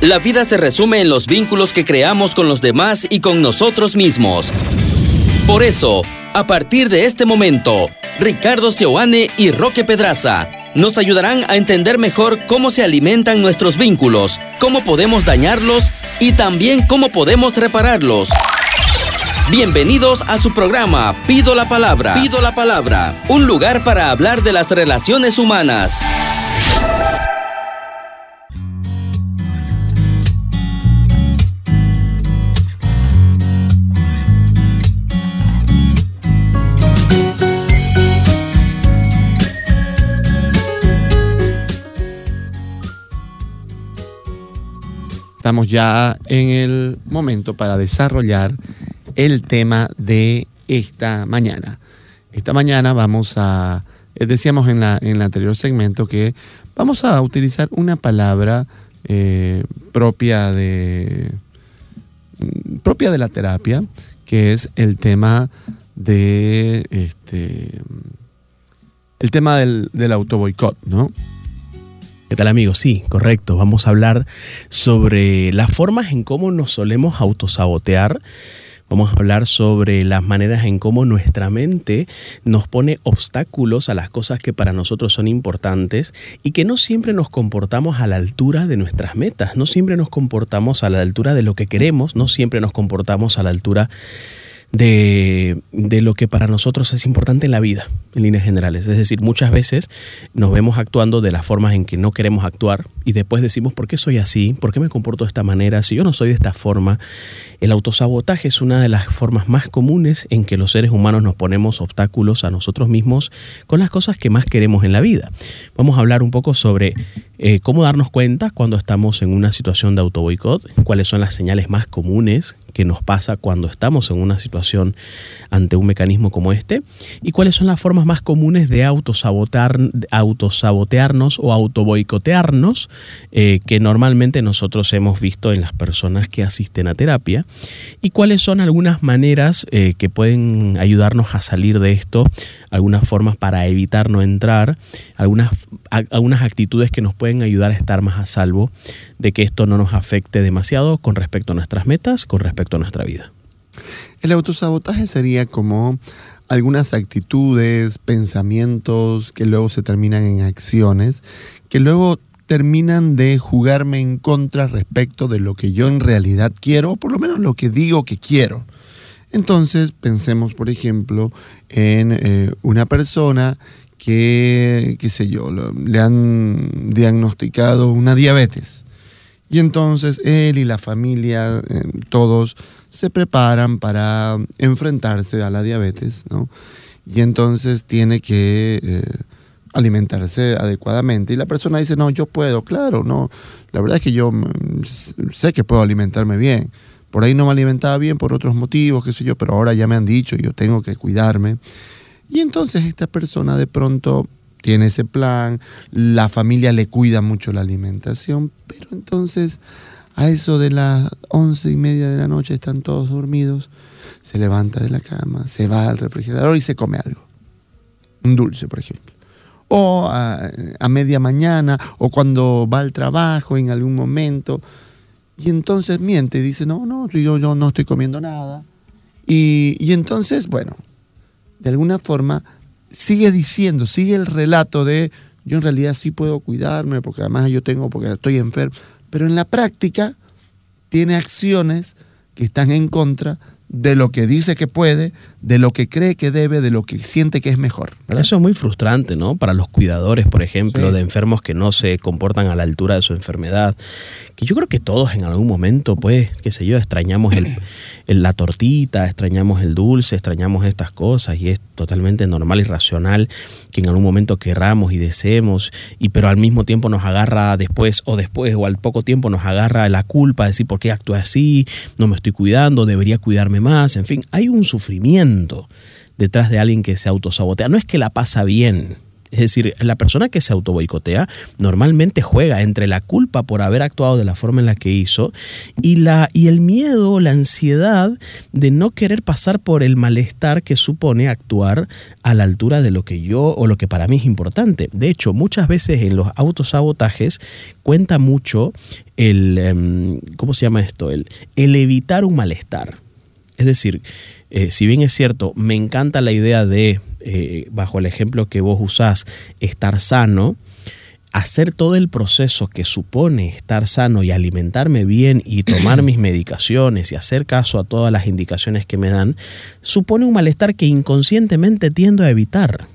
La vida se resume en los vínculos que creamos con los demás y con nosotros mismos. Por eso, a partir de este momento, Ricardo Seoane y Roque Pedraza nos ayudarán a entender mejor cómo se alimentan nuestros vínculos, cómo podemos dañarlos y también cómo podemos repararlos. Bienvenidos a su programa Pido la Palabra. Pido la Palabra, un lugar para hablar de las relaciones humanas. Estamos ya en el momento para desarrollar el tema de esta mañana. Esta mañana vamos a, decíamos en el anterior segmento que vamos a utilizar una palabra propia de la terapia, que es el tema de el tema del autoboicot, ¿no? ¿Qué tal, amigos? Sí, correcto. Vamos a hablar sobre las formas en cómo nos solemos autosabotear. Vamos a hablar sobre las maneras en cómo nuestra mente nos pone obstáculos a las cosas que para nosotros son importantes y que no siempre nos comportamos a la altura de nuestras metas, no siempre nos comportamos a la altura de lo que queremos, no siempre nos comportamos a la altura de lo que para nosotros es importante en la vida, en líneas generales. Es decir, muchas veces nos vemos actuando de las formas en que no queremos actuar y después decimos, ¿por qué soy así? ¿Por qué me comporto de esta manera? Si yo no soy de esta forma. El autosabotaje es una de las formas más comunes en que los seres humanos nos ponemos obstáculos a nosotros mismos con las cosas que más queremos en la vida. Vamos a hablar un poco sobre cómo darnos cuenta cuando estamos en una situación de autoboicot, cuáles son las señales más comunes que nos pasa cuando estamos en una situación ante un mecanismo como este y cuáles son las formas más comunes de autosabotearnos o autoboicotearnos que normalmente nosotros hemos visto en las personas que asisten a terapia y cuáles son algunas maneras que pueden ayudarnos a salir de esto, algunas formas para evitar no entrar, algunas actitudes que nos pueden ayudar a estar más a salvo de que esto no nos afecte demasiado con respecto a nuestras metas, con respecto a nuestra vida. El autosabotaje sería como algunas actitudes, pensamientos que luego se terminan en acciones, que luego terminan de jugarme en contra respecto de lo que yo en realidad quiero, o por lo menos lo que digo que quiero. Entonces, pensemos, por ejemplo, en una persona que, qué sé yo, le han diagnosticado una diabetes. Y entonces él y la familia, todos se preparan para enfrentarse a la diabetes, ¿no? Y entonces tiene que alimentarse adecuadamente. Y la persona dice, no, yo puedo, claro, no. La verdad es que yo sé que puedo alimentarme bien. Por ahí no me alimentaba bien por otros motivos, qué sé yo, pero ahora ya me han dicho, yo tengo que cuidarme. Y entonces esta persona de pronto tiene ese plan, la familia le cuida mucho la alimentación, pero entonces a eso de las 11:30 de la noche están todos dormidos, se levanta de la cama, se va al refrigerador y se come algo, un dulce, por ejemplo. O a media mañana, o cuando va al trabajo en algún momento, y entonces miente y dice, no, yo no estoy comiendo nada. Y entonces, bueno, de alguna forma sigue el relato de yo en realidad sí puedo cuidarme porque además porque estoy enfermo, pero en la práctica tiene acciones que están en contra de lo que dice que puede, de lo que cree que debe, de lo que siente que es mejor, ¿verdad? Eso es muy frustrante, ¿no? Para los cuidadores, por ejemplo, sí, de enfermos que no se comportan a la altura de su enfermedad. Que yo creo que todos en algún momento, pues, qué sé yo, extrañamos la tortita, extrañamos el dulce, extrañamos estas cosas y es totalmente normal y racional que en algún momento querramos y deseemos, pero al mismo tiempo nos agarra después o al poco tiempo nos agarra la culpa de decir, ¿por qué actúo así? No me estoy cuidando, debería cuidarme más. En fin, hay un sufrimiento detrás de alguien que se autosabotea. No es que la pasa bien, Es decir, la persona que se autoboicotea normalmente juega entre la culpa por haber actuado de la forma en la que hizo y el miedo, la ansiedad de no querer pasar por el malestar que supone actuar a la altura de lo que yo o lo que para mí es importante. De hecho, muchas veces en los autosabotajes cuenta mucho ¿cómo se llama esto? El evitar un malestar. Es decir, si bien es cierto, me encanta la idea de, bajo el ejemplo que vos usás, estar sano, hacer todo el proceso que supone estar sano y alimentarme bien y tomar mis medicaciones y hacer caso a todas las indicaciones que me dan, supone un malestar que inconscientemente tiendo a evitar.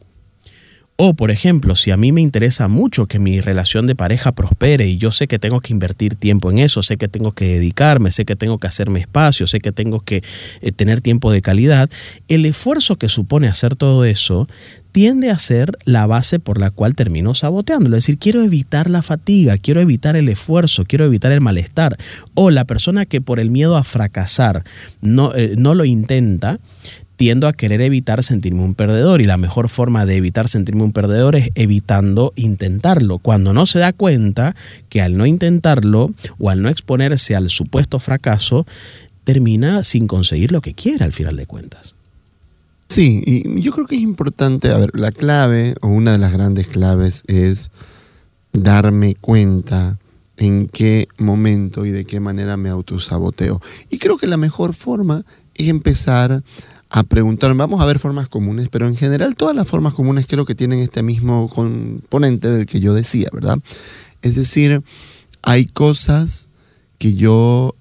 O, por ejemplo, si a mí me interesa mucho que mi relación de pareja prospere y yo sé que tengo que invertir tiempo en eso, sé que tengo que dedicarme, sé que tengo que hacerme espacio, sé que tengo que tener tiempo de calidad, el esfuerzo que supone hacer todo eso tiende a ser la base por la cual termino saboteándolo. Es decir, quiero evitar la fatiga, quiero evitar el esfuerzo, quiero evitar el malestar. O la persona que por el miedo a fracasar no lo intenta, tiendo a querer evitar sentirme un perdedor, y la mejor forma de evitar sentirme un perdedor es evitando intentarlo, cuando no se da cuenta que al no intentarlo o al no exponerse al supuesto fracaso, termina sin conseguir lo que quiere al final de cuentas. Sí, y yo creo que es importante, la clave o una de las grandes claves es darme cuenta en qué momento y de qué manera me autosaboteo. Y creo que la mejor forma es empezar a preguntarme, vamos a ver formas comunes, pero en general todas las formas comunes creo que tienen este mismo componente del que yo decía, ¿verdad? Es decir, hay cosas que yo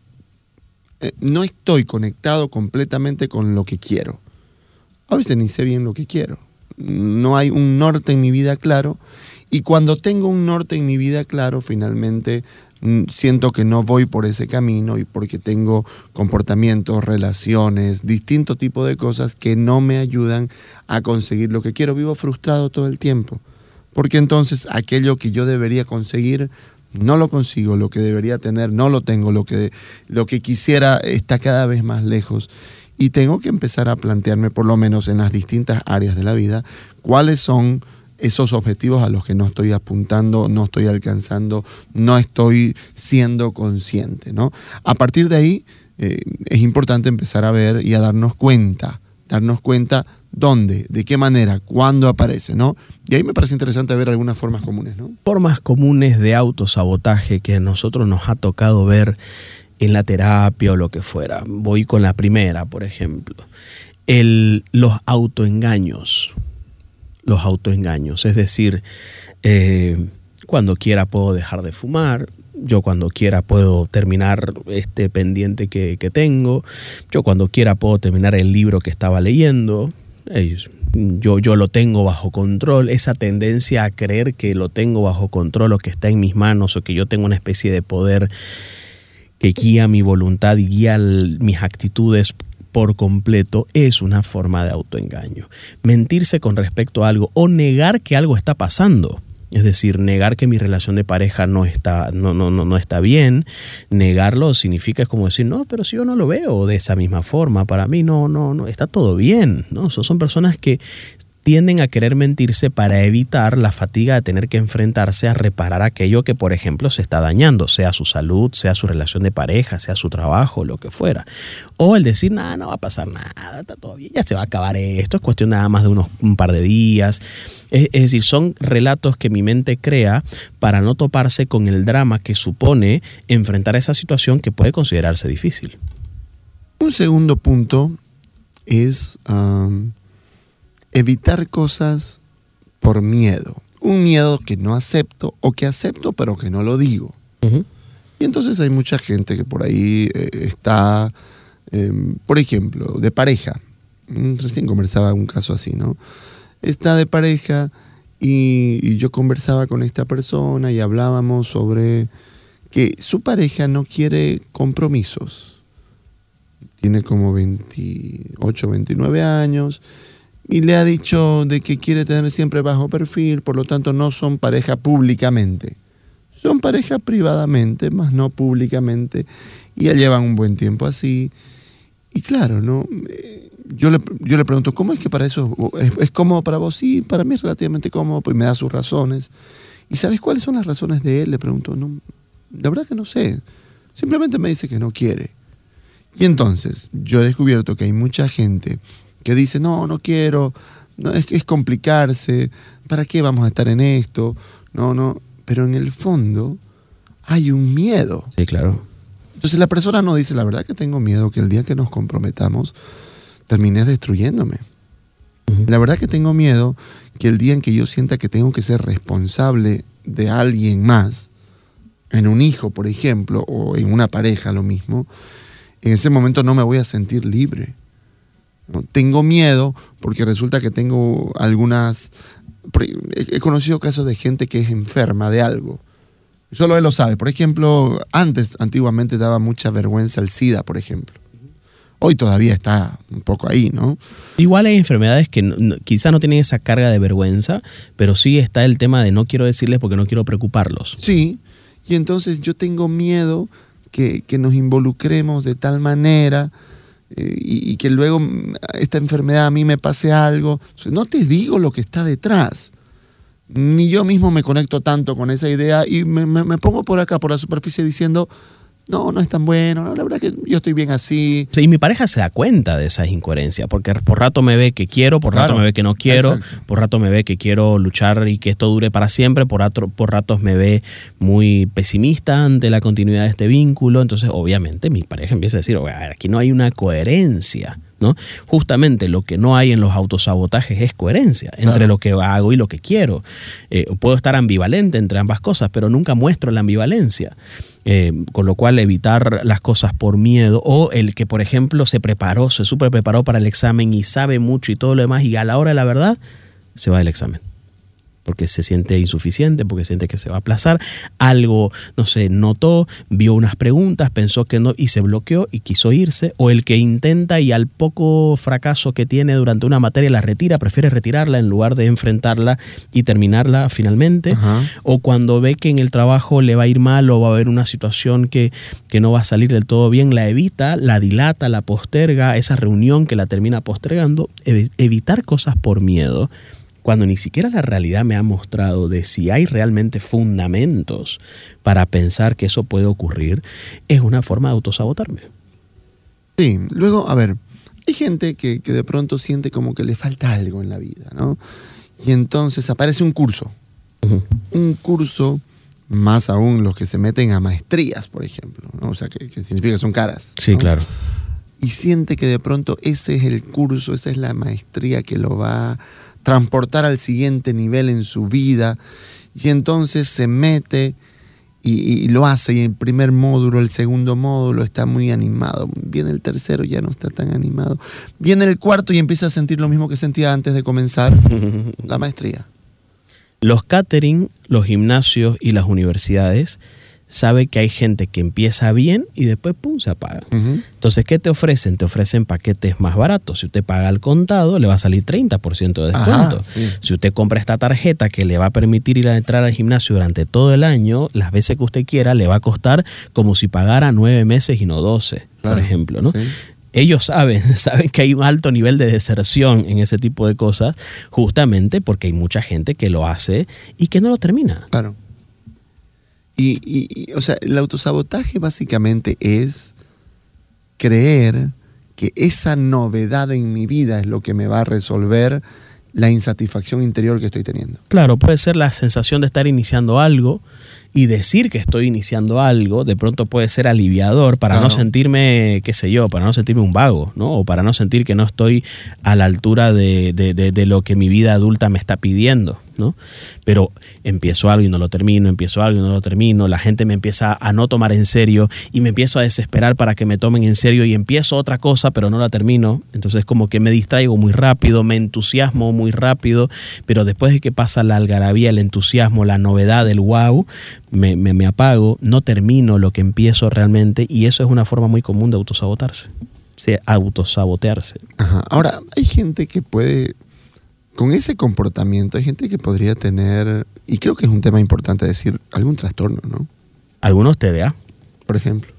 no estoy conectado completamente con lo que quiero. A veces ni sé bien lo que quiero. No hay un norte en mi vida claro, y cuando tengo un norte en mi vida claro, finalmente siento que no voy por ese camino, y porque tengo comportamientos, relaciones, distinto tipo de cosas que no me ayudan a conseguir lo que quiero. Vivo frustrado todo el tiempo, porque entonces aquello que yo debería conseguir no lo consigo, lo que debería tener no lo tengo, lo que quisiera está cada vez más lejos. Y tengo que empezar a plantearme, por lo menos en las distintas áreas de la vida, cuáles son esos objetivos a los que no estoy apuntando, no estoy alcanzando, no estoy siendo consciente, ¿no? A partir de ahí es importante empezar a ver y a darnos cuenta dónde, de qué manera, cuándo aparece, ¿no? Y ahí me parece interesante ver algunas formas comunes, ¿no? Formas comunes de autosabotaje que a nosotros nos ha tocado ver en la terapia o lo que fuera. Voy con la primera, por ejemplo. Los autoengaños. Los autoengaños, es decir, cuando quiera puedo dejar de fumar, yo cuando quiera puedo terminar este pendiente que tengo, yo cuando quiera puedo terminar el libro que estaba leyendo, yo lo tengo bajo control. Esa tendencia a creer que lo tengo bajo control o que está en mis manos o que yo tengo una especie de poder que guía mi voluntad y guía mis actitudes por completo, es una forma de autoengaño. Mentirse con respecto a algo o negar que algo está pasando. Es decir, negar que mi relación de pareja no está bien. Negarlo significa, es como decir, no, pero si yo no lo veo de esa misma forma, para mí no está todo bien, ¿no? Son personas que tienden a querer mentirse para evitar la fatiga de tener que enfrentarse a reparar aquello que, por ejemplo, se está dañando, sea su salud, sea su relación de pareja, sea su trabajo, lo que fuera. O el decir, nada, no va a pasar nada, está todo bien, ya se va a acabar esto, es cuestión nada más de un par de días. Es decir, son relatos que mi mente crea para no toparse con el drama que supone enfrentar esa situación que puede considerarse difícil. Un segundo punto es evitar cosas por miedo. Un miedo que no acepto o que acepto pero que no lo digo. Uh-huh. Y entonces hay mucha gente que por ahí está, por ejemplo, de pareja. Recién conversaba un caso así, ¿no? Está de pareja y yo conversaba con esta persona y hablábamos sobre que su pareja no quiere compromisos. Tiene como 28, 29 años y le ha dicho de que quiere tener siempre bajo perfil, por lo tanto no son pareja públicamente. Son pareja privadamente, más no públicamente, y ya llevan un buen tiempo así. Y claro, ¿no? yo le pregunto, ¿cómo es que para eso es cómodo para vos? Sí, para mí es relativamente cómodo, pues me da sus razones. ¿Y sabes cuáles son las razones de él? Le pregunto, no, la verdad que no sé. Simplemente me dice que no quiere. Y entonces, yo he descubierto que hay mucha gente que dice, no quiero, no, es complicarse, ¿para qué vamos a estar en esto? No, pero en el fondo hay un miedo. Sí, claro. Entonces la persona no dice, la verdad que tengo miedo que el día que nos comprometamos termines destruyéndome. Uh-huh. La verdad que tengo miedo que el día en que yo sienta que tengo que ser responsable de alguien más, en un hijo, por ejemplo, o en una pareja, lo mismo, en ese momento no me voy a sentir libre. ¿No? Tengo miedo porque resulta que tengo algunas... He conocido casos de gente que es enferma de algo. Solo él lo sabe. Por ejemplo, antiguamente daba mucha vergüenza el SIDA, por ejemplo. Hoy todavía está un poco ahí, ¿no? Igual hay enfermedades que quizá no tienen esa carga de vergüenza, pero sí está el tema de no quiero decirles porque no quiero preocuparlos. Sí, y entonces yo tengo miedo que nos involucremos de tal manera y que luego esta enfermedad a mí me pase algo. O sea, no te digo lo que está detrás. Ni yo mismo me conecto tanto con esa idea y me pongo por acá, por la superficie, diciendo, no es tan bueno, no, la verdad que yo estoy bien así. Sí, y mi pareja se da cuenta de esas incoherencias, porque por rato me ve que quiero, por rato me ve que no quiero, exacto. Por rato me ve que quiero luchar y que esto dure para siempre, por ratos me ve muy pesimista ante la continuidad de este vínculo. Entonces, obviamente, mi pareja empieza a decir, aquí no hay una coherencia, ¿no? Justamente lo que no hay en los autosabotajes es coherencia entre lo que hago y lo que quiero. Puedo estar ambivalente entre ambas cosas, pero nunca muestro la ambivalencia. Con lo cual evitar las cosas por miedo, o el que por ejemplo se super preparó para el examen y sabe mucho y todo lo demás, y a la hora de la verdad se va del examen porque se siente insuficiente, porque siente que se va a aplazar, algo, no sé, notó, vio unas preguntas, pensó que no y se bloqueó y quiso irse, o el que intenta y al poco fracaso que tiene durante una materia la retira, prefiere retirarla en lugar de enfrentarla y terminarla finalmente. Ajá. O cuando ve que en el trabajo le va a ir mal o va a haber una situación que no va a salir del todo bien, la evita, la dilata, la posterga, esa reunión que la termina postergando. Evitar cosas por miedo, cuando ni siquiera la realidad me ha mostrado de si hay realmente fundamentos para pensar que eso puede ocurrir, es una forma de autosabotarme. Sí, luego, a ver, hay gente que de pronto siente como que le falta algo en la vida, ¿no? Y entonces aparece un curso. Uh-huh. Un curso, más aún los que se meten a maestrías, por ejemplo, ¿no? O sea, que significa que son caras. Sí, ¿no? Claro. Y siente que de pronto ese es el curso, esa es la maestría que lo va a transportar al siguiente nivel en su vida, y entonces se mete y lo hace, y el primer módulo, el segundo módulo está muy animado, viene el tercero, ya no está tan animado, viene el cuarto y empieza a sentir lo mismo que sentía antes de comenzar la maestría. Los catering, los gimnasios y las universidades sabe que hay gente que empieza bien y después pum, se apaga. Uh-huh. Entonces, ¿qué te ofrecen? Te ofrecen paquetes más baratos. Si usted paga al contado, le va a salir 30% de descuento. Ajá, sí. Si usted compra esta tarjeta que le va a permitir ir a entrar al gimnasio durante todo el año, las veces que usted quiera, le va a costar como si pagara 9 meses y no 12, claro, por ejemplo, ¿no? Sí. Ellos saben que hay un alto nivel de deserción en ese tipo de cosas, justamente porque hay mucha gente que lo hace y que no lo termina. Claro. O sea, el autosabotaje básicamente es creer que esa novedad en mi vida es lo que me va a resolver la insatisfacción interior que estoy teniendo. Claro, puede ser la sensación de estar iniciando algo y decir que estoy iniciando algo, de pronto puede ser aliviador para no sentirme, qué sé yo, para no sentirme un vago, ¿no? O para no sentir que no estoy a la altura de lo que mi vida adulta me está pidiendo, ¿no? Pero empiezo algo y no lo termino, empiezo algo y no lo termino, la gente me empieza a no tomar en serio y me empiezo a desesperar para que me tomen en serio y empiezo otra cosa pero no la termino, entonces como que me distraigo muy rápido, me entusiasmo muy rápido, pero después de que pasa la algarabía, el entusiasmo, la novedad, el wow, me apago, no termino lo que empiezo realmente, y eso es una forma muy común de autosabotarse, autosabotearse. Ajá. Ahora, hay gente que puede, con ese comportamiento, hay gente que podría tener, y creo que es un tema importante decir, algún trastorno, ¿no? Algunos TDA. Por ejemplo.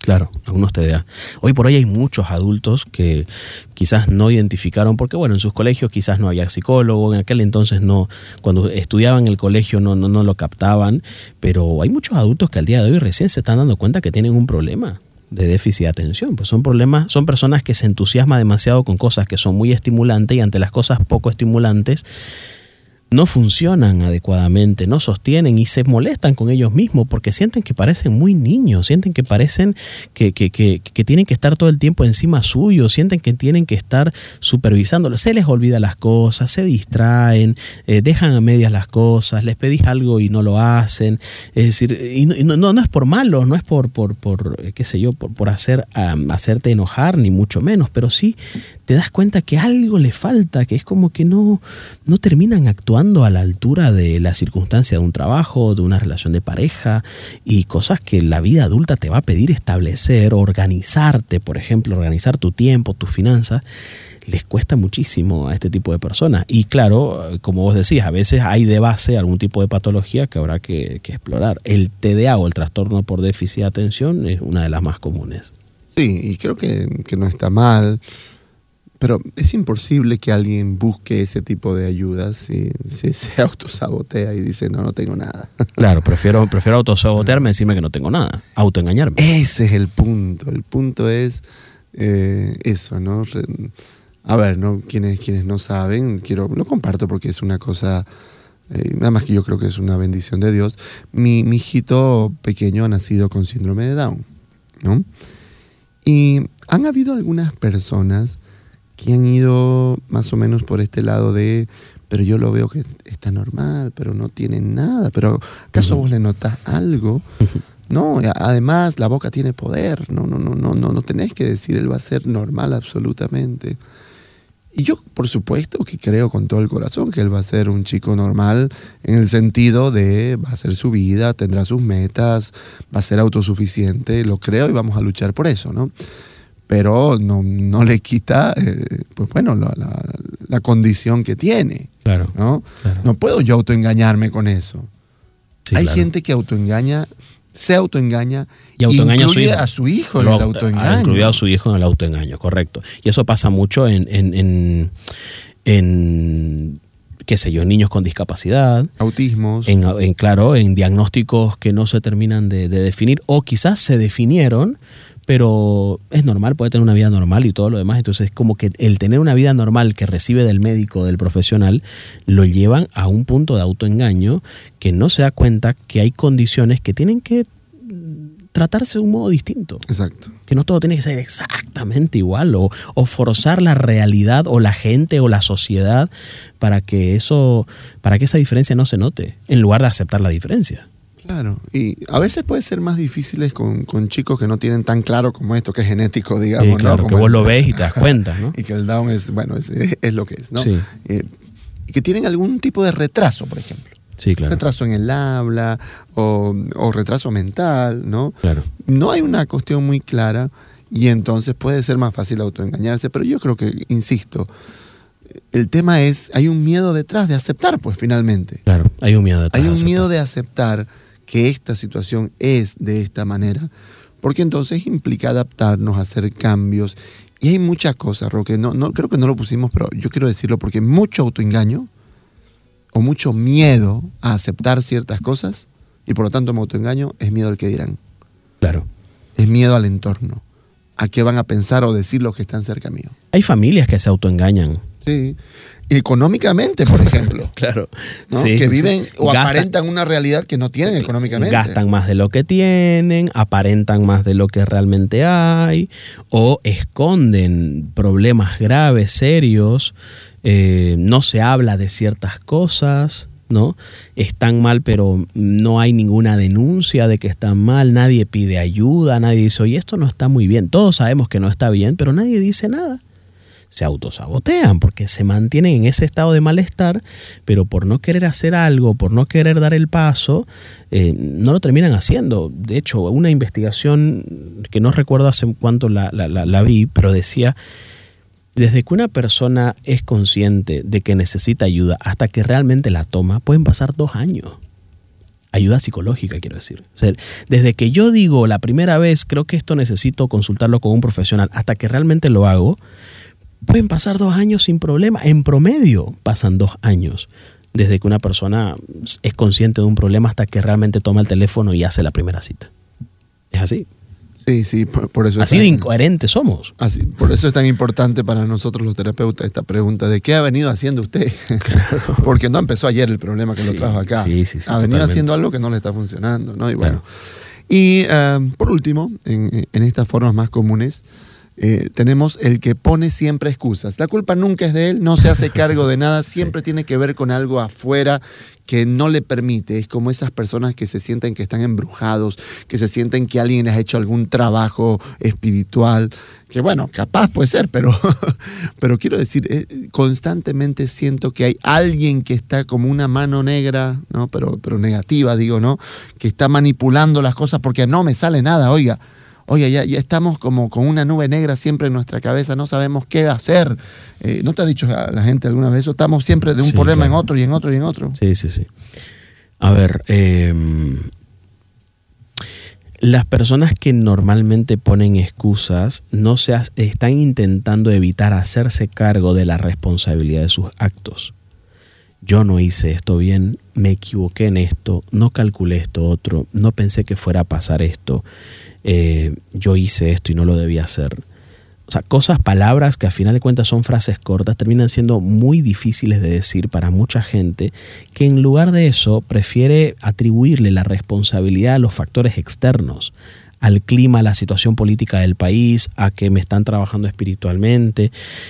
Claro, algunos TDA. Hoy por hoy hay muchos adultos que quizás no identificaron, porque bueno, en sus colegios quizás no había psicólogo, en aquel entonces no, cuando estudiaban en el colegio no lo captaban, pero hay muchos adultos que al día de hoy recién se están dando cuenta que tienen un problema de déficit de atención. Pues son personas que se entusiasman demasiado con cosas que son muy estimulantes y ante las cosas poco estimulantes no funcionan adecuadamente, no sostienen y se molestan con ellos mismos porque sienten que parecen muy niños, sienten que parecen que tienen que estar todo el tiempo encima suyo, sienten que tienen que estar supervisándolo. Se les olvida las cosas, se distraen, dejan a medias las cosas, les pedís algo y no lo hacen. Es decir, y no es por malo, no es por qué sé yo, por hacerte enojar, ni mucho menos, pero sí te das cuenta que algo le falta, que es como que no terminan actuando a la altura de la circunstancia de un trabajo, de una relación de pareja y cosas que la vida adulta te va a pedir establecer, organizarte, por ejemplo, organizar tu tiempo, tus finanzas, les cuesta muchísimo a este tipo de personas. Y claro, como vos decías, a veces hay de base algún tipo de patología que habrá que explorar. El TDA o el trastorno por déficit de atención es una de las más comunes. Sí, y creo que no está mal. Pero es imposible que alguien busque ese tipo de ayudas y se autosabotea y dice, no tengo nada. Claro, prefiero autosabotearme y decirme que no tengo nada, autoengañarme. Ese es el punto. El punto es eso, ¿no? A ver, ¿no? Quienes no saben, lo comparto porque es una cosa, nada más que yo creo que es una bendición de Dios. Mi hijito pequeño ha nacido con síndrome de Down, ¿no? Y han habido algunas personas que han ido más o menos por este lado de, pero yo lo veo que está normal, pero no tiene nada, pero ¿acaso vos le notás algo? No, además la boca tiene poder, no tenés que decir, él va a ser normal absolutamente. Y yo, por supuesto, que creo con todo el corazón que él va a ser un chico normal en el sentido de va a hacer su vida, tendrá sus metas, va a ser autosuficiente, lo creo y vamos a luchar por eso, ¿no? Pero no le quita, pues bueno, la condición que tiene. Claro, ¿no? Claro. No puedo yo autoengañarme con eso. Sí, hay gente que se autoengaña y incluye a su hijo en el autoengaño. Incluye a su hijo en el autoengaño, correcto. Y eso pasa mucho en qué sé yo, en niños con discapacidad. Autismos. En diagnósticos que no se terminan de definir o quizás se definieron, pero es normal, puede tener una vida normal y todo lo demás. Entonces es como que el tener una vida normal que recibe del médico, del profesional, lo llevan a un punto de autoengaño que no se da cuenta que hay condiciones que tienen que tratarse de un modo distinto. Exacto. Que no todo tiene que ser exactamente igual o forzar la realidad o la gente o la sociedad para que esa diferencia no se note, en lugar de aceptar la diferencia. Claro, y a veces puede ser más difíciles con chicos que no tienen tan claro como esto, que es genético, digamos, sí, claro, ¿no? que vos lo ves y te das cuenta, ¿no? Y que el Down es lo que es, ¿no? Sí. Y que tienen algún tipo de retraso, por ejemplo. Sí, claro. Retraso en el habla o retraso mental, ¿no? Claro. No hay una cuestión muy clara y entonces puede ser más fácil autoengañarse, pero yo creo que, insisto, el tema es, hay un miedo detrás de aceptar, pues finalmente. Claro, hay un miedo detrás. Hay un miedo de aceptar que esta situación es de esta manera, porque entonces implica adaptarnos, hacer cambios, y hay muchas cosas, Roque, no creo que no lo pusimos, pero yo quiero decirlo porque mucho autoengaño o mucho miedo a aceptar ciertas cosas, y por lo tanto mi autoengaño es miedo al que dirán. Claro. Es miedo al entorno, a qué van a pensar o decir los que están cerca mío. Hay familias que se autoengañan. Sí. Económicamente, por ejemplo. Claro. ¿No? Sí, que viven sí. o aparentan una realidad que no tienen económicamente. Gastan más de lo que tienen, aparentan más de lo que realmente hay, o esconden problemas graves, serios, no se habla de ciertas cosas, ¿no? Están mal, pero no hay ninguna denuncia de que están mal, nadie pide ayuda, nadie dice, oye, esto no está muy bien. Todos sabemos que no está bien, pero nadie dice nada. Se autosabotean porque se mantienen en ese estado de malestar, pero por no querer hacer algo, por no querer dar el paso, no lo terminan haciendo. De hecho, una investigación que no recuerdo hace cuánto la vi, pero decía, desde que una persona es consciente de que necesita ayuda hasta que realmente la toma, pueden pasar 2 años. ayuda psicológica, quiero decir. O sea, desde que yo digo la primera vez, creo que esto necesito consultarlo con un profesional, hasta que realmente lo hago, pueden pasar 2 años sin problema. En promedio pasan 2 años desde que una persona es consciente de un problema hasta que realmente toma el teléfono y hace la primera cita. Es así. Sí, por eso. Así de incoherentes somos. Así, por eso es tan importante para nosotros los terapeutas esta pregunta de ¿qué ha venido haciendo usted? Claro. Porque no empezó ayer el problema que lo trajo acá. Sí, ha venido haciendo algo que no le está funcionando, ¿no? Y bueno. Claro. Y por último, en estas formas más comunes, tenemos el que pone siempre excusas. La culpa nunca es de él, no se hace cargo de nada, siempre tiene que ver con algo afuera que no le permite. Es como esas personas que se sienten que están embrujados, que se sienten que alguien les ha hecho algún trabajo espiritual, que bueno, capaz puede ser, pero quiero decir, constantemente siento que hay alguien que está como una mano negra, ¿no? Pero negativa, digo, ¿no? Que está manipulando las cosas porque no me sale nada, oiga, ya estamos como con una nube negra siempre en nuestra cabeza, no sabemos qué hacer. ¿No te ha dicho a la gente alguna vez eso? Estamos siempre de un problema, claro, en otro y en otro y en otro. Sí. A ver, las personas que normalmente ponen excusas están intentando evitar hacerse cargo de la responsabilidad de sus actos. Yo no hice esto bien, me equivoqué en esto, no calculé esto otro, no pensé que fuera a pasar esto. Yo hice esto y no lo debía hacer. O sea, palabras que a final de cuentas son frases cortas, terminan siendo muy difíciles de decir para mucha gente que en lugar de eso prefiere atribuirle la responsabilidad a los factores externos, al clima, a la situación política del país, a que me están trabajando espiritualmente,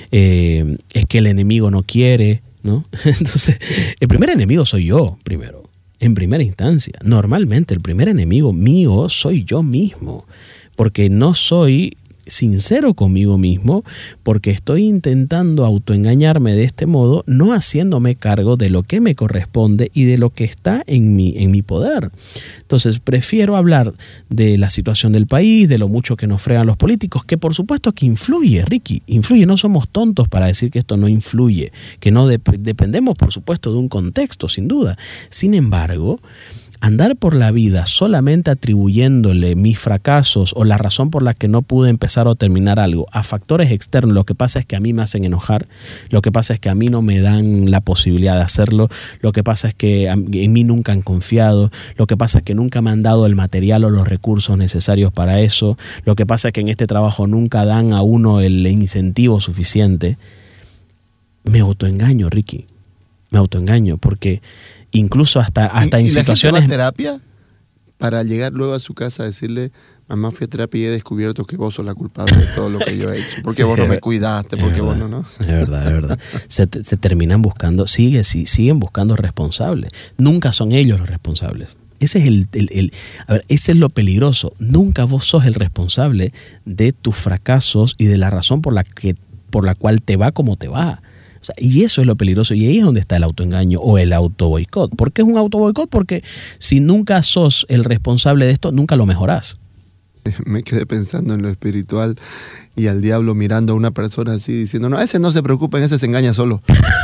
es que el enemigo no quiere, ¿no? Entonces, el primer enemigo soy yo primero. En primera instancia, normalmente el primer enemigo mío soy yo mismo, porque no soy sincero conmigo mismo, porque estoy intentando autoengañarme de este modo, no haciéndome cargo de lo que me corresponde y de lo que está en mi poder. Entonces prefiero hablar de la situación del país, de lo mucho que nos fregan los políticos, que por supuesto que influye, Ricky, influye, no somos tontos para decir que esto no influye, que no dependemos por supuesto de un contexto, sin duda. Sin embargo, andar por la vida solamente atribuyéndole mis fracasos o la razón por la que no pude empezar o terminar algo a factores externos, lo que pasa es que a mí me hacen enojar, lo que pasa es que a mí no me dan la posibilidad de hacerlo, lo que pasa es que en mí nunca han confiado, lo que pasa es que nunca me han dado el material o los recursos necesarios para eso, lo que pasa es que en este trabajo nunca dan a uno el incentivo suficiente. Me autoengaño, Ricky, me autoengaño porque incluso hasta en situaciones... ¿Y la gente va a terapia para llegar luego a su casa a decirle, mamá, fui a terapia y he descubierto que vos sos la culpable de todo lo que yo he hecho? Porque vos no me cuidaste, porque vos no. Es verdad. Se terminan buscando, siguen buscando responsables. Nunca son ellos los responsables. Ese es ese es lo peligroso. Nunca vos sos el responsable de tus fracasos y de la razón por la cual te va como te va. O sea, y eso es lo peligroso, y ahí es donde está el autoengaño o el autoboicot. ¿Por qué es un autoboicot? Porque si nunca sos el responsable de esto, nunca lo mejorás. Me quedé pensando en lo espiritual y al diablo mirando a una persona así diciendo, no, ese no se preocupa, ese se engaña solo.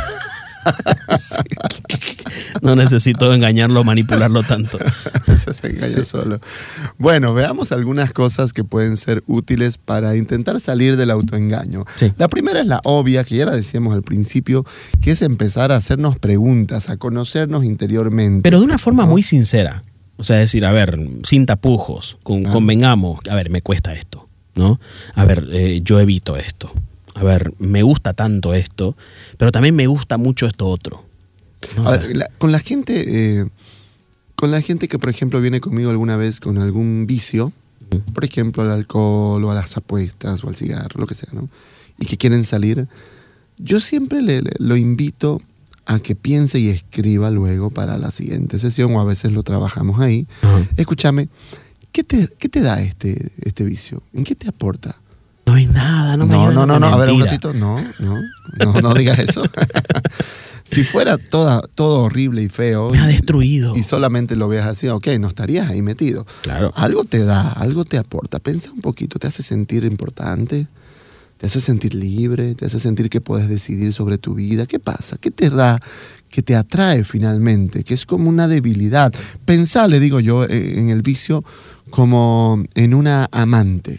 Sí. No necesito engañarlo, manipularlo tanto. Ese se engaña solo. Bueno, veamos algunas cosas que pueden ser útiles para intentar salir del autoengaño. Sí. La primera es la obvia, que ya la decíamos al principio, que es empezar a hacernos preguntas, a conocernos interiormente. Pero de una forma muy sincera. O sea, decir, a ver, sin tapujos, convengamos, a ver, me cuesta esto, ¿no? A ver, yo evito esto. A ver, me gusta tanto esto, pero también me gusta mucho esto otro. ¿No? A ver, con la gente que, por ejemplo, viene conmigo alguna vez con algún vicio, por ejemplo, al alcohol o a las apuestas o al cigarro, lo que sea, ¿no? Y que quieren salir, yo siempre lo invito a que piense y escriba luego para la siguiente sesión, o a veces lo trabajamos ahí. Escúchame, ¿qué te da este vicio? ¿En qué te aporta? No hay nada, no. A ver, un ratito, no digas eso. Si fuera todo horrible y feo. Me ha destruido. Y solamente lo veas así, ok, no estarías ahí metido. Claro. Algo te da, algo te aporta. Pensa un poquito, ¿te hace sentir importante? te hace sentir libre, te hace sentir que puedes decidir sobre tu vida. ¿Qué pasa? ¿Qué te da? Que te atrae finalmente, que es como una debilidad. Pensá, le digo yo, en el vicio como en una amante.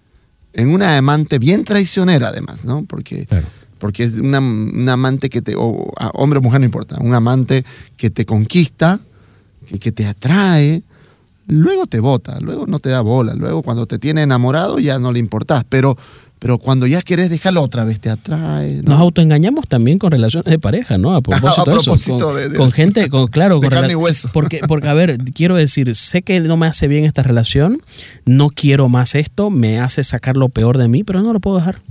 En una amante bien traicionera además, ¿no? Porque es una amante que hombre o mujer no importa, un amante que te conquista, que te atrae, luego te bota, luego no te da bola, luego cuando te tiene enamorado ya no le importás, pero cuando ya querés dejarlo otra vez te atrae, ¿no? Nos autoengañamos también con relaciones de pareja, ¿no? A propósito de eso. Con gente, claro, con carne y hueso. Porque, a ver, quiero decir, sé que no me hace bien esta relación, no quiero más esto, me hace sacar lo peor de mí, pero no lo puedo dejar.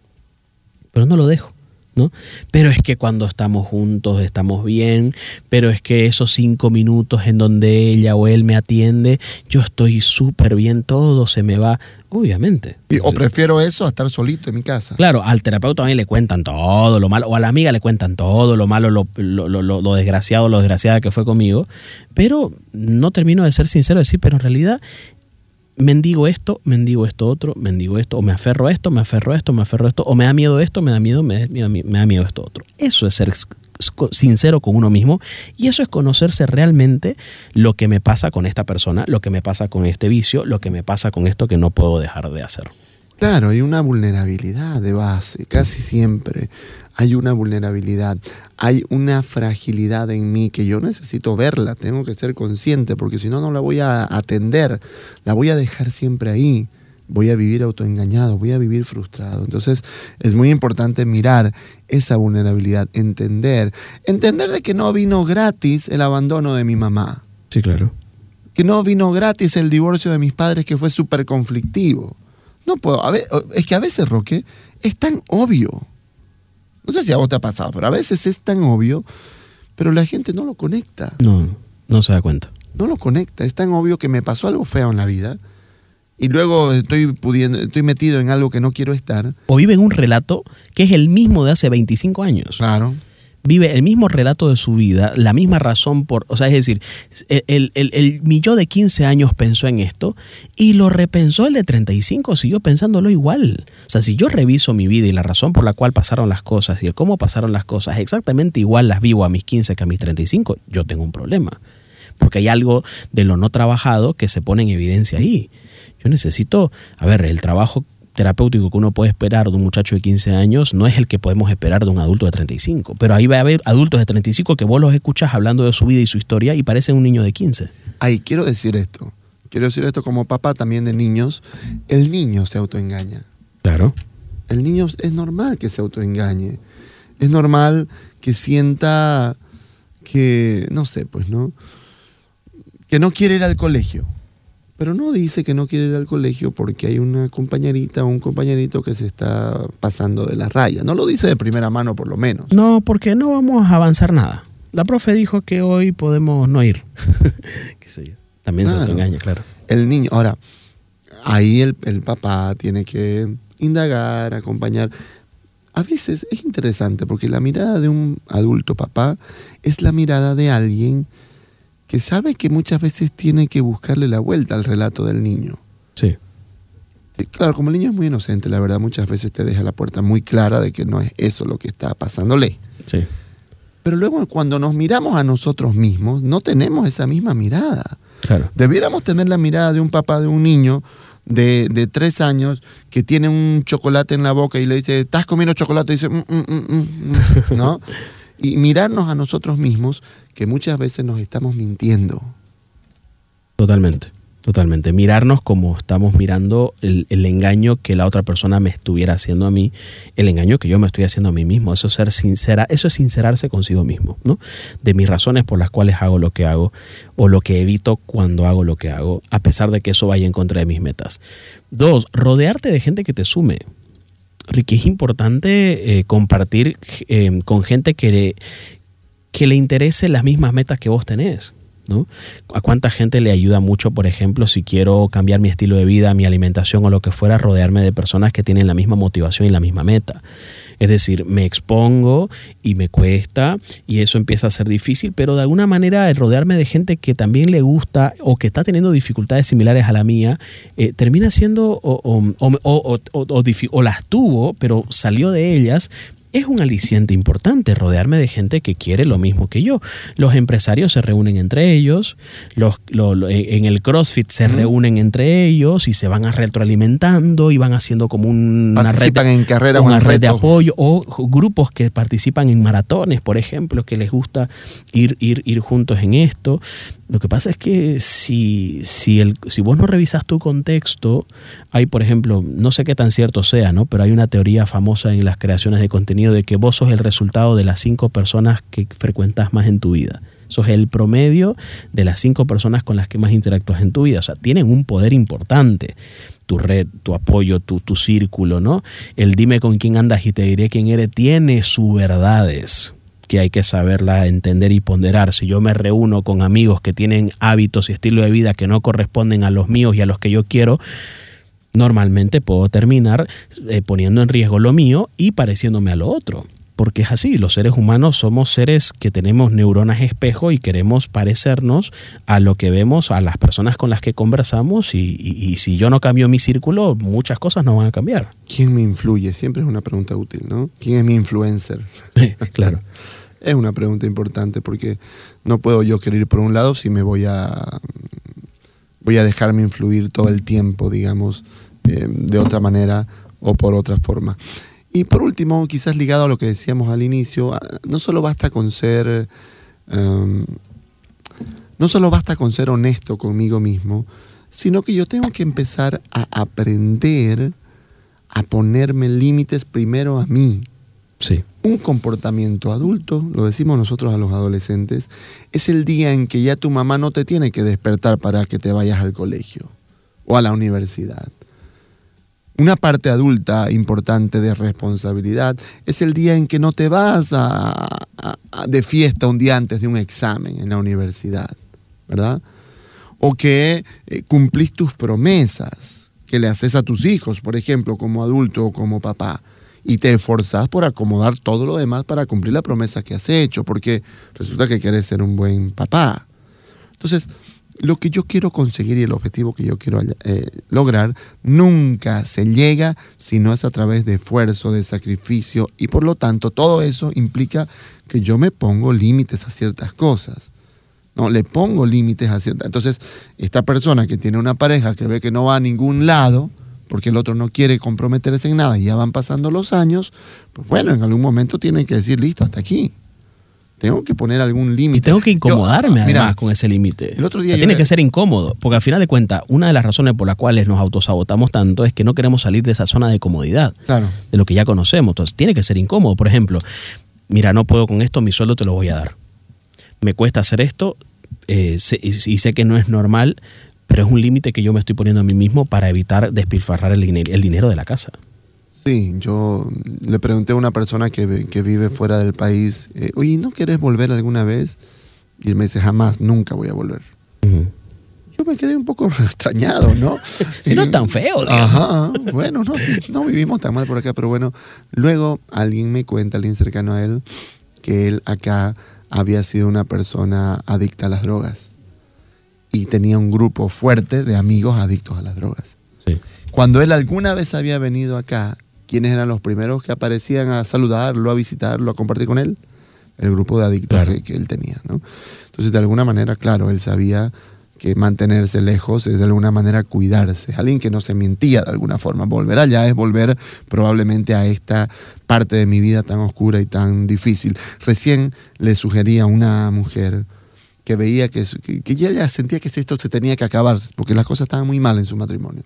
Pero no lo dejo, ¿no? Pero es que cuando estamos juntos estamos bien, pero es que esos 5 minutos en donde ella o él me atiende, yo estoy súper bien, todo se me va, obviamente. O prefiero eso a estar solito en mi casa. Claro, al terapeuta también le cuentan todo lo malo, o a la amiga le cuentan todo lo malo, lo desgraciado, lo desgraciada que fue conmigo, pero no termino de ser sincero, de decir, pero en realidad mendigo esto otro, mendigo esto, o me aferro a esto, o me da miedo esto, me da miedo esto otro. Eso es ser sincero con uno mismo, y eso es conocerse realmente lo que me pasa con esta persona, lo que me pasa con este vicio, lo que me pasa con esto que no puedo dejar de hacer. Claro, hay una vulnerabilidad de base, casi siempre hay una vulnerabilidad, hay una fragilidad en mí que yo necesito verla, tengo que ser consciente, porque si no, no la voy a atender, la voy a dejar siempre ahí, voy a vivir autoengañado, voy a vivir frustrado. Entonces es muy importante mirar esa vulnerabilidad, entender de que no vino gratis el abandono de mi mamá. Sí, claro. Que no vino gratis el divorcio de mis padres, que fue súper conflictivo. No puedo, es que a veces, Roque, es tan obvio. No sé si a vos te ha pasado, pero a veces es tan obvio, pero la gente no lo conecta. No se da cuenta. No lo conecta, es tan obvio que me pasó algo feo en la vida y luego estoy metido en algo que no quiero estar. O vive en un relato que es el mismo de hace 25 años. Claro. Vive el mismo relato de su vida, la misma razón es decir, mi yo de 15 años pensó en esto y lo repensó el de 35, siguió pensándolo igual. O sea, si yo reviso mi vida y la razón por la cual pasaron las cosas y el cómo pasaron las cosas exactamente igual las vivo a mis 15 que a mis 35, yo tengo un problema. Porque hay algo de lo no trabajado que se pone en evidencia ahí. Yo necesito, el trabajo terapéutico que uno puede esperar de un muchacho de 15 años no es el que podemos esperar de un adulto de 35. Pero ahí va a haber adultos de 35 que vos los escuchas hablando de su vida y su historia y parecen un niño de 15. Quiero decir esto como papá también de niños. El niño se autoengaña. Claro. El niño es normal que se autoengañe. Es normal que sienta que, no sé, pues, ¿no? Que no quiere ir al colegio. Pero no dice que no quiere ir al colegio porque hay una compañerita o un compañerito que se está pasando de la raya. No lo dice de primera mano, por lo menos. No, porque no vamos a avanzar nada. La profe dijo que hoy podemos no ir. Qué sé yo. También se autoengaña, claro. El niño, ahora, ahí el papá tiene que indagar, acompañar. A veces es interesante porque la mirada de un adulto papá es la mirada de alguien que sabe que muchas veces tiene que buscarle la vuelta al relato del niño. Sí. Claro, como el niño es muy inocente, la verdad, muchas veces te deja la puerta muy clara de que no es eso lo que está pasándole. Sí. Pero luego cuando nos miramos a nosotros mismos, no tenemos esa misma mirada. Claro. Debiéramos tener la mirada de un papá de un niño de 3 años que tiene un chocolate en la boca y le dice, ¿estás comiendo chocolate? Y dice, ¿no? Y mirarnos a nosotros mismos, que muchas veces nos estamos mintiendo. Totalmente. Mirarnos como estamos mirando el engaño que la otra persona me estuviera haciendo a mí, el engaño que yo me estoy haciendo a mí mismo. Eso es sincerarse consigo mismo, ¿no? De mis razones por las cuales hago lo que hago o lo que evito cuando hago lo que hago, a pesar de que eso vaya en contra de mis metas. 2, rodearte de gente que te sume. Ricky, es importante compartir con gente que le interese las mismas metas que vos tenés. ¿no? ¿A cuánta gente le ayuda mucho, por ejemplo, si quiero cambiar mi estilo de vida, mi alimentación o lo que fuera, rodearme de personas que tienen la misma motivación y la misma meta? Es decir, me expongo y me cuesta y eso empieza a ser difícil, pero de alguna manera el rodearme de gente que también le gusta o que está teniendo dificultades similares a la mía, termina siendo o las tuvo, pero salió de ellas. Es un aliciente importante rodearme de gente que quiere lo mismo que yo. Los empresarios se reúnen entre ellos, en el CrossFit se reúnen entre ellos y se van retroalimentando y van haciendo como una red de apoyo, o grupos que participan en maratones, por ejemplo, que les gusta ir juntos en esto. Lo que pasa es que si vos no revisas tu contexto, hay, por ejemplo, no sé qué tan cierto sea, ¿no? Pero hay una teoría famosa en las creaciones de contenido de que vos sos el resultado de las 5 personas que frecuentas más en tu vida. Sos el promedio de las 5 personas con las que más interactúas en tu vida. O sea, tienen un poder importante. Tu red, tu apoyo, tu círculo, ¿no? El dime con quién andas y te diré quién eres tiene sus verdades, que hay que saberla entender y ponderar. Si yo me reúno con amigos que tienen hábitos y estilo de vida que no corresponden a los míos y a los que yo quiero, normalmente puedo terminar poniendo en riesgo lo mío y pareciéndome a lo otro. Porque es así, los seres humanos somos seres que tenemos neuronas espejo y queremos parecernos a lo que vemos, a las personas con las que conversamos y si yo no cambio mi círculo, muchas cosas no van a cambiar. ¿Quién me influye? Siempre es una pregunta útil, ¿no? ¿Quién es mi influencer? Claro. Es una pregunta importante porque no puedo yo querer ir por un lado si me voy a dejarme influir todo el tiempo, digamos, de otra manera o por otra forma. Y por último, quizás ligado a lo que decíamos al inicio, no solo basta con ser honesto conmigo mismo, sino que yo tengo que empezar a aprender a ponerme límites primero a mí. Sí. Un comportamiento adulto, lo decimos nosotros a los adolescentes, es el día en que ya tu mamá no te tiene que despertar para que te vayas al colegio o a la universidad. Una parte adulta importante de responsabilidad es el día en que no te vas de fiesta un día antes de un examen en la universidad, ¿verdad? O que cumplís tus promesas que le haces a tus hijos, por ejemplo, como adulto o como papá, y te esforzás por acomodar todo lo demás para cumplir la promesa que has hecho, porque resulta que quieres ser un buen papá. Entonces, lo que yo quiero conseguir y el objetivo que yo quiero lograr nunca se llega si no es a través de esfuerzo, de sacrificio, y por lo tanto todo eso implica que yo me pongo límites a ciertas cosas. No, le pongo límites a ciertas. Entonces, esta persona que tiene una pareja que ve que no va a ningún lado, porque el otro no quiere comprometerse en nada y ya van pasando los años, pues bueno, en algún momento tiene que decir, listo, hasta aquí. Tengo que poner algún límite. Y tengo que incomodarme además con ese límite. El otro día tiene que ser incómodo, porque al final de cuentas, una de las razones por las cuales nos autosabotamos tanto es que no queremos salir de esa zona de comodidad, claro, de lo que ya conocemos. Entonces, tiene que ser incómodo. Por ejemplo, mira, no puedo con esto, mi sueldo te lo voy a dar. Me cuesta hacer esto y sé que no es normal, pero es un límite que yo me estoy poniendo a mí mismo para evitar despilfarrar el dinero de la casa. Sí, yo le pregunté a una persona que vive fuera del país, oye, ¿no quieres volver alguna vez? Y él me dice, jamás, nunca voy a volver. Uh-huh. Yo me quedé un poco extrañado, ¿no? Si no es tan feo, digamos. Ajá, bueno, no, sí, no vivimos tan mal por acá, pero bueno, luego alguien me cuenta, alguien cercano a él, que él acá había sido una persona adicta a las drogas y tenía un grupo fuerte de amigos adictos a las drogas. Sí. Cuando él alguna vez había venido acá, ¿quiénes eran los primeros que aparecían a saludarlo, a visitarlo, a compartir con él? El grupo de adictos, claro, que él tenía, ¿no? Entonces, de alguna manera, claro, él sabía que mantenerse lejos es de alguna manera cuidarse. Alguien que no se mentía de alguna forma. Volver allá es volver probablemente a esta parte de mi vida tan oscura y tan difícil. Recién le sugería a una mujer que veía que ella sentía que esto se tenía que acabar, porque las cosas estaban muy mal en su matrimonio.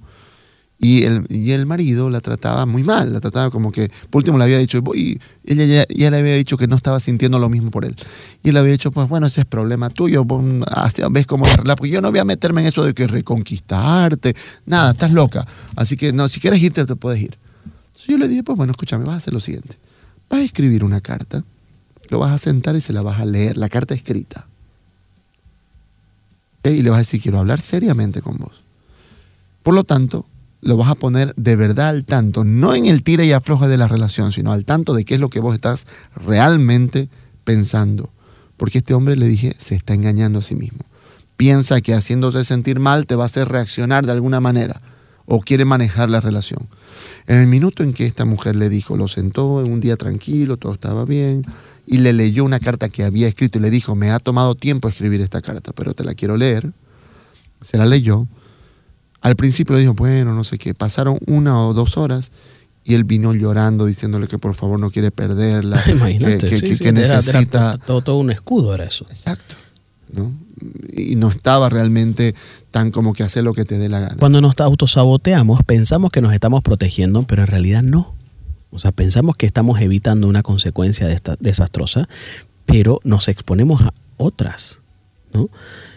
Y el marido la trataba muy mal, la trataba como que, por último le había dicho, y ella ya le había dicho que no estaba sintiendo lo mismo por él. Y él le había dicho, pues bueno, ese es problema tuyo, ves cómo arreglar, porque yo no voy a meterme en eso de que reconquistarte, nada, estás loca. Así que no, si quieres irte, te puedes ir. Entonces yo le dije, pues bueno, escúchame, vas a hacer lo siguiente. Vas a escribir una carta, lo vas a sentar y se la vas a leer, la carta escrita. Y le vas a decir, quiero hablar seriamente con vos. Por lo tanto, lo vas a poner de verdad al tanto, no en el tira y afloja de la relación, sino al tanto de qué es lo que vos estás realmente pensando. Porque este hombre, le dije, se está engañando a sí mismo. Piensa que haciéndose sentir mal te va a hacer reaccionar de alguna manera o quiere manejar la relación. En el minuto en que esta mujer le dijo, lo sentó en un día tranquilo, todo estaba bien, y le leyó una carta que había escrito y le dijo, me ha tomado tiempo escribir esta carta, pero te la quiero leer. Se la leyó. Al principio le dijo, bueno, no sé qué. Pasaron 1 o 2 horas y él vino llorando, diciéndole que por favor no quiere perderla. Imagínate, que necesita... Todo un escudo era eso. Exacto, ¿no? Y no estaba realmente tan como que hacer lo que te dé la gana. Cuando nos autosaboteamos, pensamos que nos estamos protegiendo, pero en realidad no. O sea, pensamos que estamos evitando una consecuencia desastrosa, pero nos exponemos a otras, ¿no?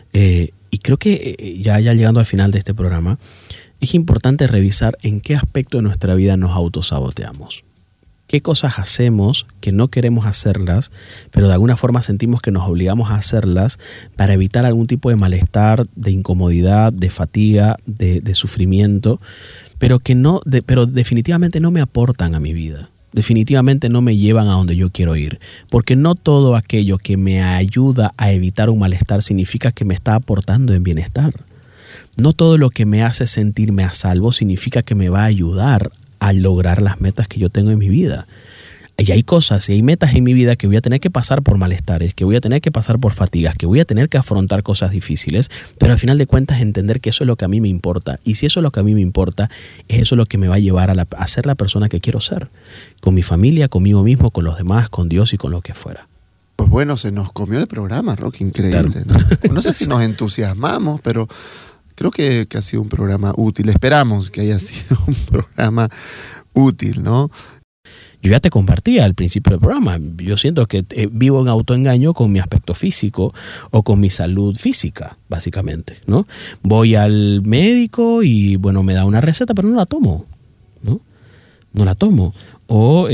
Y creo que ya llegando al final de este programa, es importante revisar en qué aspecto de nuestra vida nos autosaboteamos. ¿Qué cosas hacemos que no queremos hacerlas, pero de alguna forma sentimos que nos obligamos a hacerlas para evitar algún tipo de malestar, de incomodidad, de fatiga, de sufrimiento, pero definitivamente no me aportan a mi vida? Definitivamente no me llevan a donde yo quiero ir, porque no todo aquello que me ayuda a evitar un malestar significa que me está aportando en bienestar. No todo lo que me hace sentirme a salvo significa que me va a ayudar a lograr las metas que yo tengo en mi vida. Y hay cosas y hay metas en mi vida que voy a tener que pasar por malestares, que voy a tener que pasar por fatigas, que voy a tener que afrontar cosas difíciles, pero al final de cuentas entender que eso es lo que a mí me importa. Y si eso es lo que a mí me importa, eso es lo que me va a llevar a ser la persona que quiero ser. Con mi familia, conmigo mismo, con los demás, con Dios y con lo que fuera. Pues bueno, se nos comió el programa, Roque, increíble. Claro. ¿No? No sé si nos entusiasmamos, pero creo que ha sido un programa útil. Esperamos que haya sido un programa útil, ¿no? Yo ya te compartía al principio del programa. Yo siento que vivo en autoengaño con mi aspecto físico o con mi salud física, básicamente, ¿no? Voy al médico y, bueno, me da una receta, pero no la tomo, ¿no? No la tomo. O,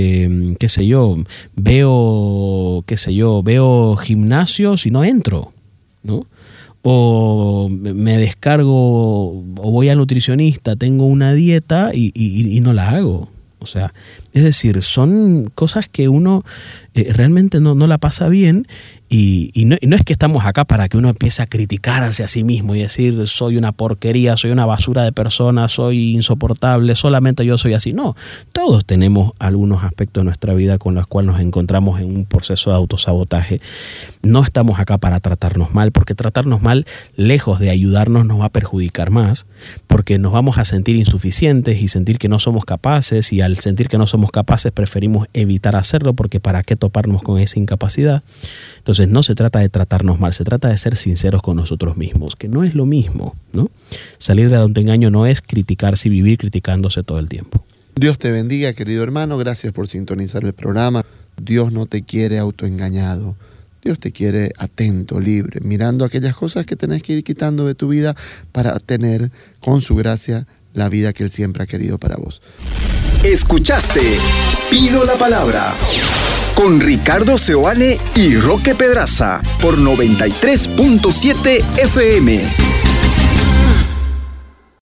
veo gimnasios y no entro, ¿no? O me descargo o voy al nutricionista, tengo una dieta y no la hago. O sea, es decir, son cosas que uno realmente no la pasa bien y no es que estamos acá para que uno empiece a criticarse a sí mismo y decir soy una porquería, soy una basura de persona, soy insoportable, solamente yo soy así. No, todos tenemos algunos aspectos de nuestra vida con los cuales nos encontramos en un proceso de autosabotaje. No estamos acá para tratarnos mal, porque tratarnos mal, lejos de ayudarnos, nos va a perjudicar más, porque nos vamos a sentir insuficientes y sentir que no somos capaces, y al sentir que no somos capaces preferimos evitar hacerlo, porque ¿para qué toparnos con esa incapacidad? Entonces no se trata de tratarnos mal, se trata de ser sinceros con nosotros mismos, que no es lo mismo, ¿no? Salir del autoengaño no es criticarse y vivir criticándose todo el tiempo. Dios te bendiga, querido hermano, gracias por sintonizar el programa. Dios no te quiere autoengañado, Dios te quiere atento, libre, mirando aquellas cosas que tenés que ir quitando de tu vida para tener con su gracia la vida que Él siempre ha querido para vos. Escuchaste Pido la Palabra con Ricardo Seoane y Roque Pedraza por 93.7 FM.